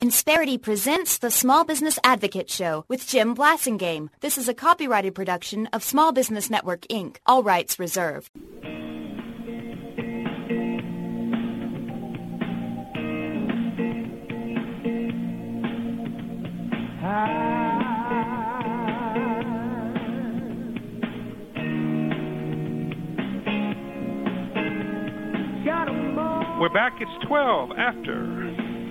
Insperity presents the Small Business Advocate Show with Jim Blasingame. This is a copyrighted production of Small Business Network, Inc. All rights reserved. We're back. It's 12 after.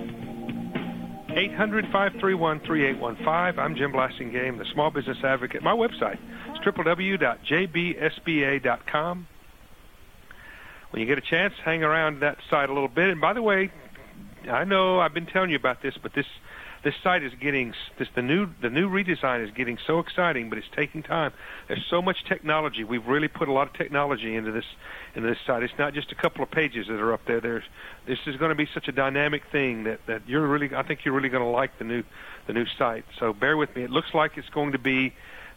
800-531-3815. I'm Jim Blasingame, the Small Business Advocate. My website is www.jbsba.com. When you get a chance, hang around that site a little bit. And by the way, I know I've been telling you about this, but this site is getting the new redesign is getting so exciting, but it's taking time. There's so much technology. We've really put a lot of technology into this site. It's not just a couple of pages that are up there. This is going to be such a dynamic thing that I think you're really going to like the new site. So bear with me. It looks like now it's going to be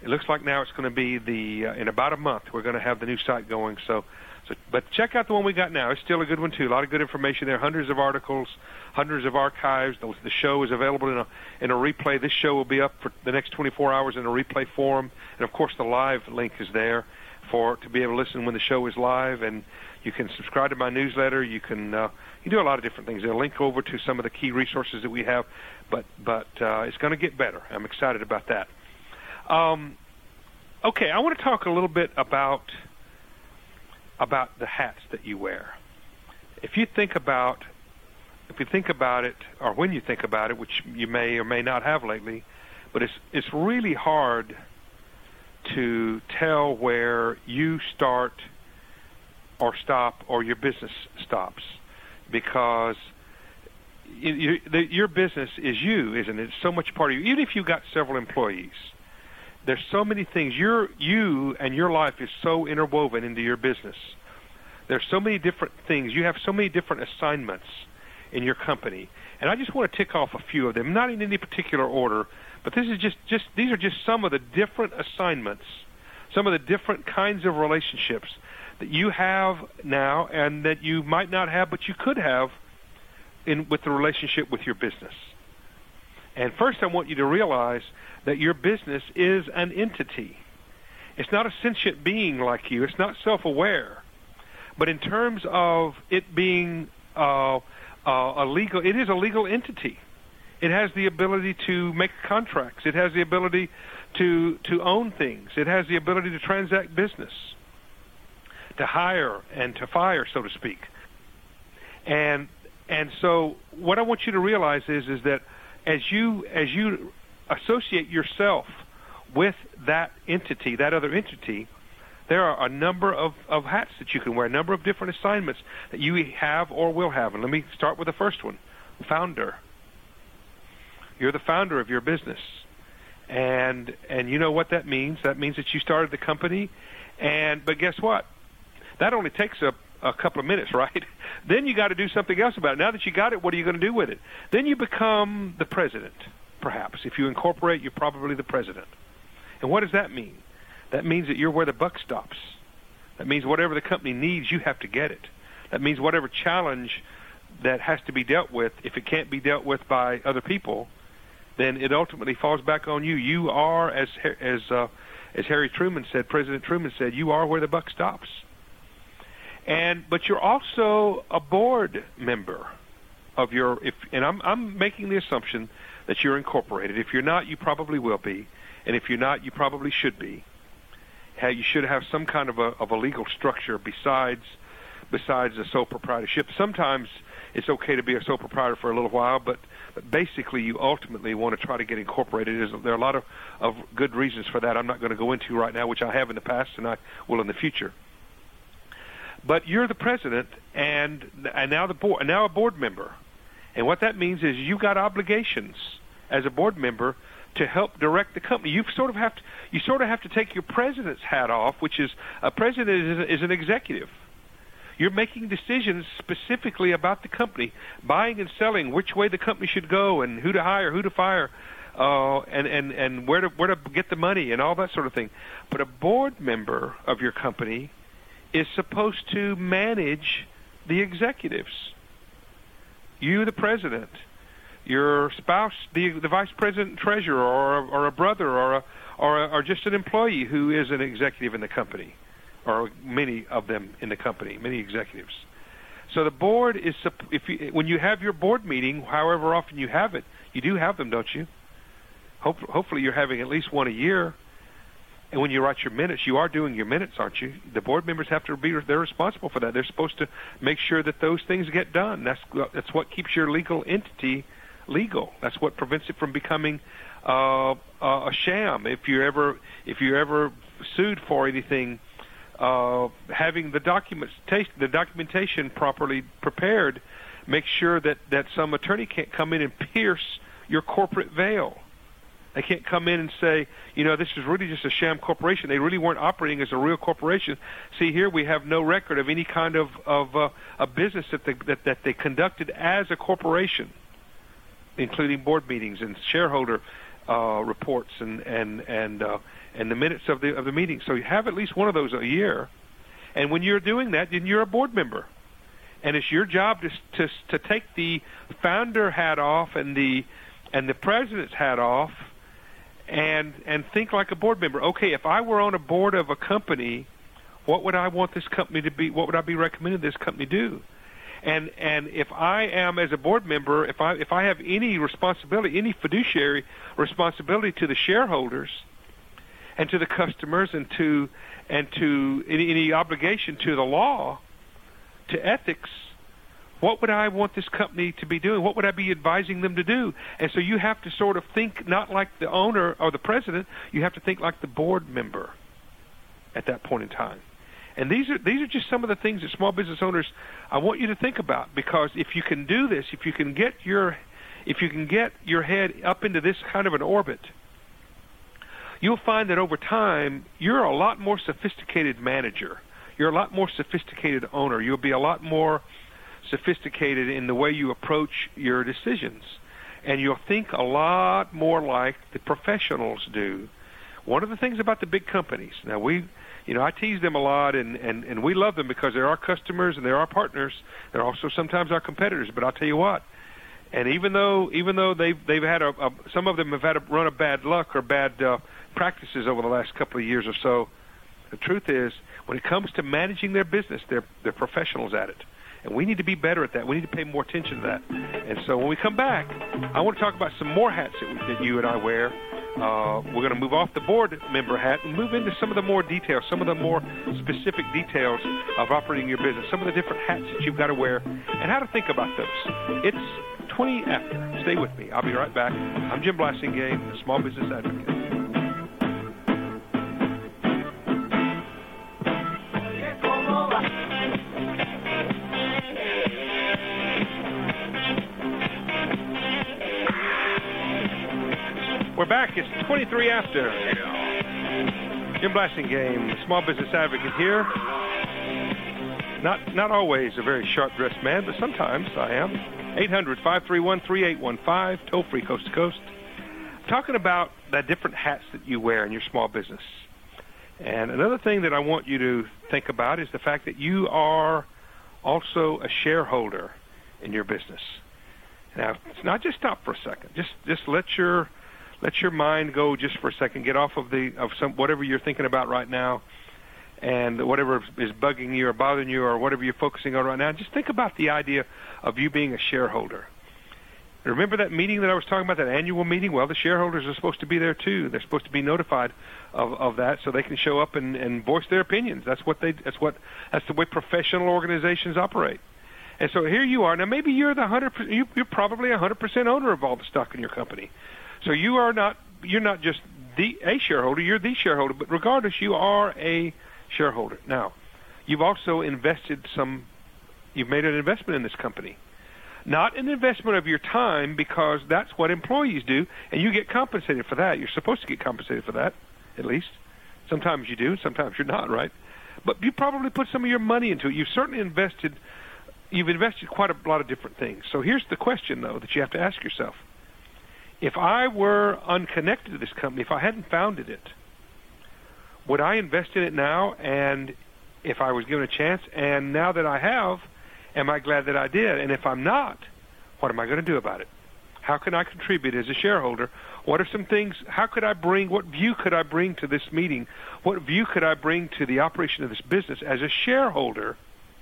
in about a month we're going to have the new site going. But check out the one we got now. It's still a good one too. A lot of good information there. Hundreds of articles, hundreds of archives. The show is available in a replay. This show will be up for the next 24 hours in a replay form, and of course the live link is there to be able to listen when the show is live. And you can subscribe to my newsletter. You can you do a lot of different things. They'll link over to some of the key resources that we have. But it's going to get better. I'm excited about that. Okay, I want to talk a little bit about the hats that you wear. If you think about it, or when you think about it, which you may or may not have lately, but it's really hard to tell where you start or stop or your business stops, because your business is you, isn't it? It's so much part of you. Even if you've got several employees, there's so many things. You and your life is so interwoven into your business. There's so many different things. You have so many different assignments in your company. And I just want to tick off a few of them, not in any particular order, but this is these are just some of the different assignments, some of the different kinds of relationships that you have now and that you might not have, but you could have with the relationship with your business. And first I want you to realize that your business is an entity. It's not a sentient being like you. It's not self-aware. But in terms of it being it is a legal entity. It has the ability to make contracts. It has the ability to own things. It has the ability to transact business, to hire and to fire, so to speak. And so what I want you to realize is that as you associate yourself with that entity, that other entity, there are a number of hats that you can wear, a number of different assignments that you have or will have. And let me start with the first one, founder. You're the founder of your business. And you know what that means. That means that you started the company. But guess what? That only takes a couple of minutes, right? Then you got to do something else about it. Now that you got it, what are you going to do with it? Then you become the president, perhaps. If you incorporate, you're probably the president. And what does that mean? That means that you're where the buck stops. That means whatever the company needs, you have to get it. That means whatever challenge that has to be dealt with, if it can't be dealt with by other people, then it ultimately falls back on you. You are, as Harry Truman said, President Truman said, you are where the buck stops. But you're also a board member of and I'm making the assumption that you're incorporated. If you're not, you probably will be. And if you're not, you probably should be. You should have some kind of a legal structure besides a sole proprietorship. Sometimes it's okay to be a sole proprietor for a little while, but basically you ultimately want to try to get incorporated. There are a lot of good reasons for that I'm not going to go into right now, which I have in the past and I will in the future. But you're the president and now the board, and now a board member. And what that means is you've got obligations as a board member to help direct the company. You sort of have to take your president's hat off, which is a president is an executive. You're making decisions specifically about the company, buying and selling, which way the company should go, and who to hire, who to fire, and where to get the money, and all that sort of thing. But a board member of your company is supposed to manage the executives. You, the president, your spouse, the vice president and treasurer, or a brother, or just an employee who is an executive in the company, or many of them in the company, many executives. So the board is, when you have your board meeting, however often you have it, you do have them, don't you? Hopefully you're having at least one a year. And when you write your minutes, you are doing your minutes, aren't you? The board members have to they're responsible for that. They're supposed to make sure that those things get done. That's what keeps your legal entity legal. That's what prevents it from becoming a sham. If you're ever sued for anything, having the documentation properly prepared, make sure that some attorney can't come in and pierce your corporate veil. They can't come in and say, this is really just a sham corporation. They really weren't operating as a real corporation. See, here we have no record of any kind of a business that they conducted as a corporation, including board meetings and shareholder reports and the minutes of the meeting. So you have at least one of those a year. And when you're doing that, then you're a board member. And it's your job to take the founder hat off and the president's hat off and think like a board member. Okay, if I were on a board of a company, what would I want this company to be? What would I be recommending this company do? And if I am, as a board member, if I have any responsibility, any fiduciary responsibility to the shareholders and to the customers and to any obligation to the law, to ethics, what would I want this company to be doing? What would I be advising them to do? And so you have to sort of think not like the owner or the president. You have to think like the board member at that point in time. And these are just some of the things that small business owners, I want you to think about, because if you can do this, if you can get your head up into this kind of an orbit, you'll find that over time you're a lot more sophisticated manager. You're a lot more sophisticated owner. You'll be a lot more sophisticated in the way you approach your decisions, and you'll think a lot more like the professionals do. One of the things about the big companies, now I tease them a lot, and we love them because they're our customers and they're our partners. They're also sometimes our competitors. But I'll tell you what, and even though they've had some of them have had a run of bad luck or bad practices over the last couple of years or so, the truth is, when it comes to managing their business, they're professionals at it. And we need to be better at that. We need to pay more attention to that. And so when we come back, I want to talk about some more hats that you and I wear. We're going to move off the board member hat and move into some of the more details, some of the more specific details of operating your business, some of the different hats that you've got to wear, and how to think about those. It's 20 after. Stay with me. I'll be right back. I'm Jim Blasingame, the Small Business Advocate. We're back. It's 23 after. Jim Blasingame, Small Business Advocate here. Not always a very sharp-dressed man, but sometimes I am. 800-531-3815, toll-free coast to coast. Talking about the different hats that you wear in your small business. And another thing that I want you to think about is the fact that you are also a shareholder in your business. Now, it's not just stop for a second. Just let your mind go just for a second. Get off of some whatever you're thinking about right now, and whatever is bugging you or bothering you or whatever you're focusing on right now. Just think about the idea of you being a shareholder. Remember that meeting that I was talking about, that annual meeting? Well, the shareholders are supposed to be there too. They're supposed to be notified of that so they can show up and voice their opinions. That's the way professional organizations operate. And so here you are. Now maybe you're you're probably 100% owner of all the stock in your company. So you're not just a shareholder, you're the shareholder, but regardless, you are a shareholder. Now, you've also you've made an investment in this company. Not an investment of your time, because that's what employees do, and you get compensated for that. You're supposed to get compensated for that, at least. Sometimes you do, sometimes you're not, right? But you probably put some of your money into it. You've certainly invested quite a lot of different things. So here's the question, though, that you have to ask yourself. If I were unconnected to this company, if I hadn't founded it, would I invest in it now? And if I was given a chance, and now that I have, am I glad that I did? And if I'm not, what am I going to do about it? How can I contribute as a shareholder? What are some things, what view could I bring to this meeting? What view could I bring to the operation of this business as a shareholder?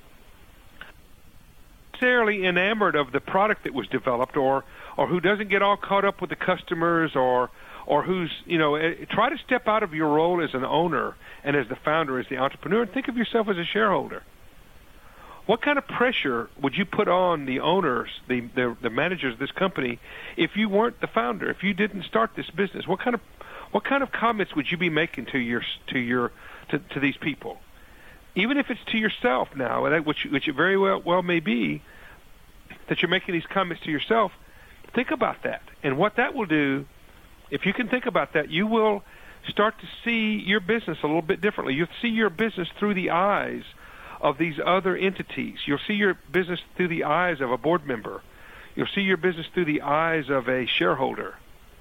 Necessarily enamored of the product that was developed, or who doesn't get all caught up with the customers, or who's, try to step out of your role as an owner and as the founder, as the entrepreneur, and think of yourself as a shareholder. What kind of pressure would you put on the owners, the managers of this company, if you weren't the founder, if you didn't start this business? What kind of comments would you be making to these people? Even if it's to yourself now, which it very well may be that you're making these comments to yourself, think about that. And what that will do, if you can think about that, you will start to see your business a little bit differently. You'll see your business through the eyes of these other entities. You'll see your business through the eyes of a board member. You'll see your business through the eyes of a shareholder,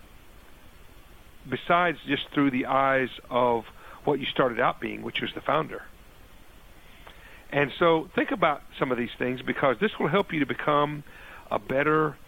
besides just through the eyes of what you started out being, which was the founder. And so think about some of these things, because this will help you to become a better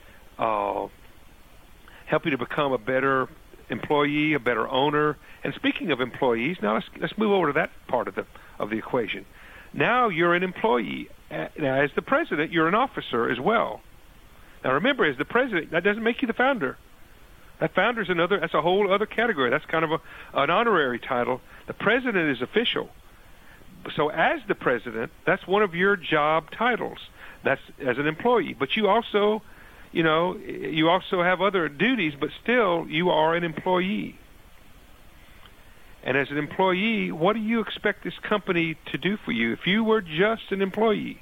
employee, a better owner. And speaking of employees, now let's move over to that part of the equation. Now you're an employee. Now, as the president, you're an officer as well. Now remember, as the president, that doesn't make you the founder. That founder's that's a whole other category. That's kind of an honorary title. The president is official. So as the president, that's one of your job titles. That's as an employee. But you also have other duties, but still you are an employee. And as an employee, what do you expect this company to do for you? If you were just an employee,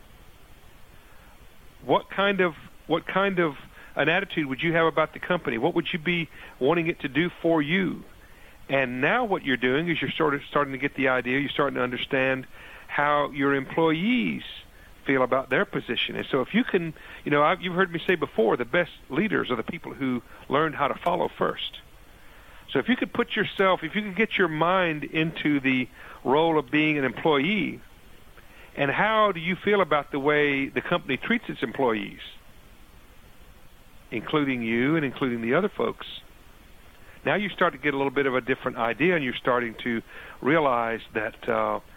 what kind of an attitude would you have about the company? What would you be wanting it to do for you? And now what you're doing is you're starting to get the idea. You're starting to understand how your employees feel about their position. And so if you can, you've heard me say before, the best leaders are the people who learned how to follow first. So if you could get your mind into the role of being an employee, and how do you feel about the way the company treats its employees, including you and including the other folks, now you start to get a little bit of a different idea, and you're starting to realize that,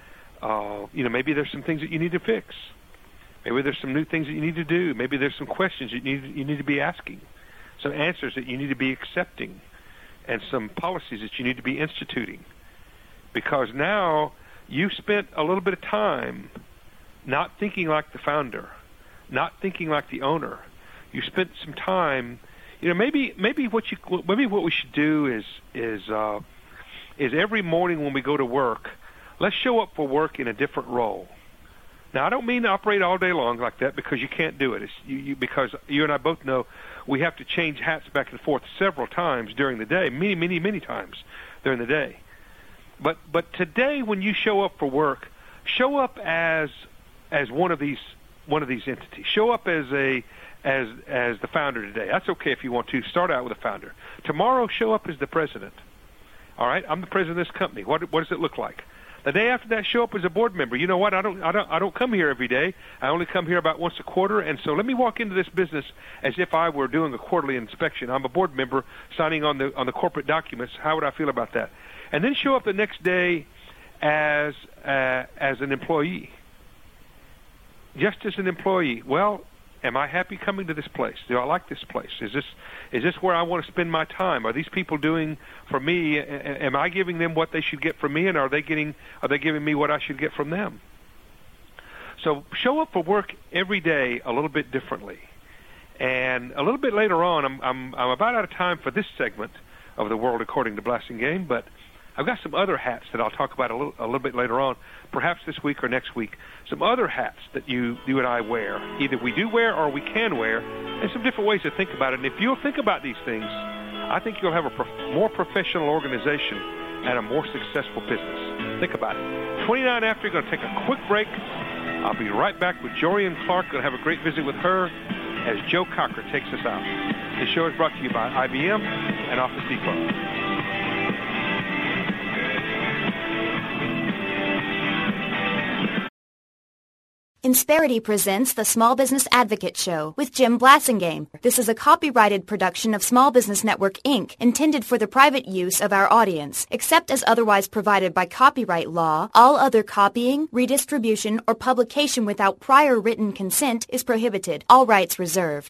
maybe there's some things that you need to fix. Maybe there's some new things that you need to do. Maybe there's some questions that you need to be asking, some answers that you need to be accepting, and some policies that you need to be instituting. Because now you've spent a little bit of time not thinking like the founder, not thinking like the owner. You spent some time, maybe what we should do is every morning when we go to work, let's show up for work in a different role. Now, I don't mean to operate all day long like that, because you can't do it. Because you and I both know we have to change hats back and forth several times during the day, many, many, many times during the day. But today, when you show up for work, show up as one of these entities. Show up as the founder today. That's okay if you want to. Start out with a founder. Tomorrow, show up as the president. All right, I'm the president of this company. What does it look like? The day after that, show up as a board member. You know what? I don't come here every day. I only come here about once a quarter, and so let me walk into this business as if I were doing a quarterly inspection. I'm a board member signing on the corporate documents. How would I feel about that? And then show up the next day as an employee. Just as an employee. Well, am I happy coming to this place? Do I like this place? Is this where I want to spend my time? Are these people doing for me? Am I giving them what they should get from me, and are they giving me what I should get from them? So show up for work every day a little bit differently. And a little bit later on, I'm about out of time for this segment of The World According to Blasingame, but I've got some other hats that I'll talk about a little bit later on, perhaps this week or next week. Some other hats that you and I wear. Either we do wear or we can wear, and some different ways to think about it. And if you'll think about these things, I think you'll have a more professional organization and a more successful business. Think about it. 29 after, you're going to take a quick break. I'll be right back with Jorian Clark. Going to have a great visit with her as Joe Cocker takes us out. This show is brought to you by IBM and Office Depot. Insperity presents the Small Business Advocate Show with Jim Blasingame. This is a copyrighted production of Small Business Network, Inc., intended for the private use of our audience. Except as otherwise provided by copyright law, all other copying, redistribution, or publication without prior written consent is prohibited. All rights reserved.